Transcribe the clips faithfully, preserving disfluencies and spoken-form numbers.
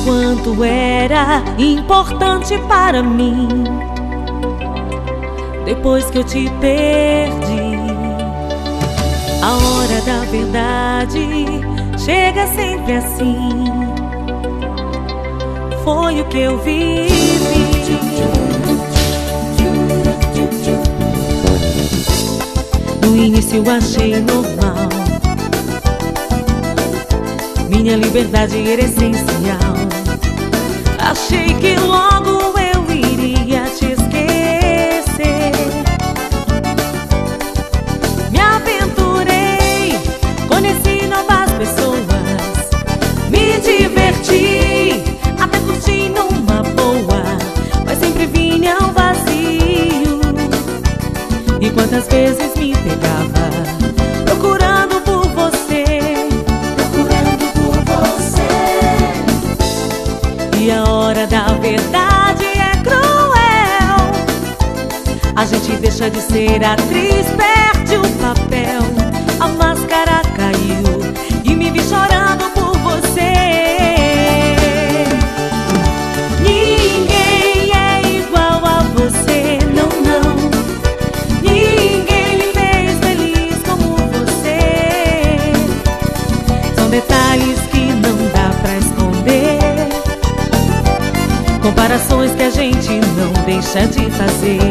quanto era importante para mim. Depois que eu te perdi, a hora da verdade chega sempre assim. Foi o que eu vivi. No início eu achei normal, minha liberdade era essencial. Achei que logo eu iria te esquecer. Me aventurei, conheci novas pessoas, me diverti, até curti numa boa, mas sempre vinha um vazio. E quantas vezes me pegava procurando por você, procurando por você. E a hora da verdade é cruel, a gente deixa de ser atriz, perde o papel, a máscara caiu e me vi chorando por você. Ninguém é igual a você, não, não. Ninguém me fez feliz como você. São detalhes que não dá pra esconder, comparações que a gente não deixa de fazer.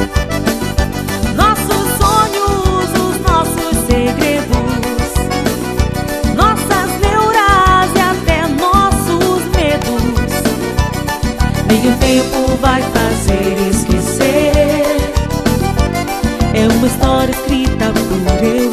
Nossos sonhos, os nossos segredos, nossas neuras e até nossos medos, nem o tempo vai fazer esquecer. É uma história escrita por eu